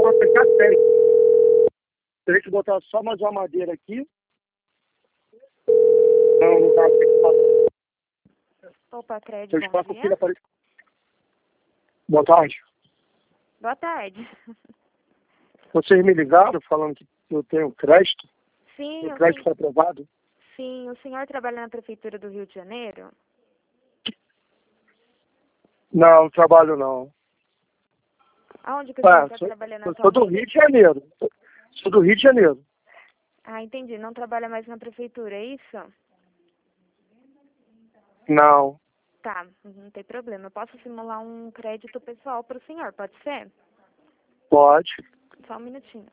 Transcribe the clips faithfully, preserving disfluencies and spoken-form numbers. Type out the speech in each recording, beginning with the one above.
vou aplicar técnico. Teria que botar só mais uma madeira aqui. Não, não dá. Tem que passar. Opa, Cred, Eu bom espaço dia. aqui na parede. Boa tarde. Boa tarde. Vocês me ligaram falando que eu tenho crédito? Sim, O o crédito sen- foi aprovado? sim, o senhor trabalha na Prefeitura do Rio de Janeiro? Não, trabalho não. Aonde que o senhor Ah, está sou, trabalhando eu sou do atualmente? Rio de Janeiro. Sou do Rio de Janeiro. Ah, entendi. Não trabalha mais na Prefeitura, é isso? Não. Tá, não tem problema. Eu posso simular um crédito pessoal para o senhor, pode ser? Pode. Só um minutinho.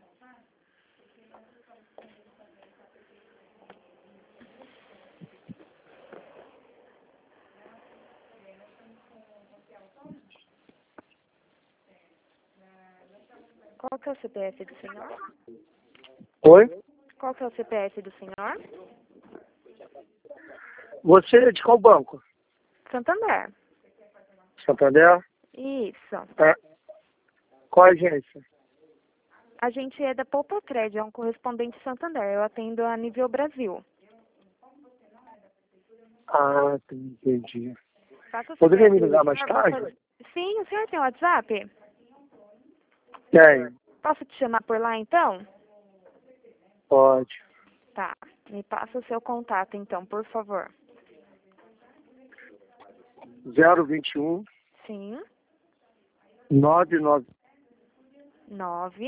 Qual que é o C P F do senhor? Oi? Qual que é o C P F do senhor? Você é de qual banco? Santander. Santander? Isso. É. Qual agência? A gente é da Poupa Cred, é um correspondente Santander. Eu atendo a nível Brasil. Ah, entendi. Passa o Poderia C P F me do ligar mais senhor, vou tarde? fazer- Sim, o senhor tem WhatsApp? Tem. Posso te chamar por lá, então? Pode. Tá. Me passa o seu contato, então, por favor. zero vinte e um, Sim. nove nove Nove.